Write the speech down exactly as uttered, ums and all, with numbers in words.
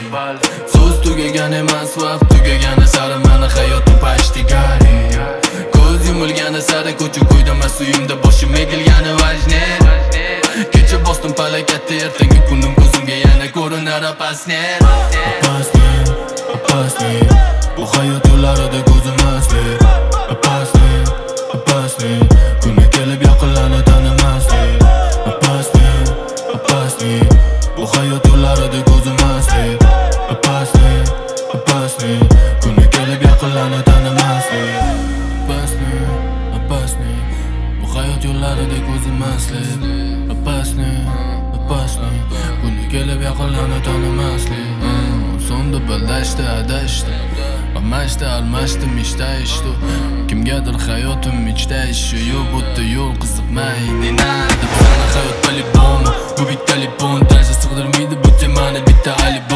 So'z tugagan emas, vaqt tugagani sari meni hayotim pashtigari. Ko'z yumilgani sari ko'cha ko'ydamas uyimda boshim egilgani vajne. Kecha bosdim palakatda, ertangi kunim ko'zimga yana ko'rinar opasne. Opasne, opasne, bu hayot yo'llarida ko'zim asli. Opasne, opasne, kuni kelib yaqinlarni tanimaslik. Opasne, opasne, bu hayot yo'llarida ko'zim asli. Opasne, opasne, kuni kelib yaqinlarni tanimaslik. Opasne, opasne, bu hayot yo'llarida ko'zim asli. Opasne, opasne, kuni kelib yaqinlarni tanimaslik. Sonda bildashdi, adashdi, almashdi, almashdim, ishtayishdi. Kimgadir hayotim ichda ishi yo'q, bo'tdi yo'l qiziqmaydi. Nima deb sana hayot polibon, bu bitta libon, taja sig'dirmaydi bu temani bitta alib.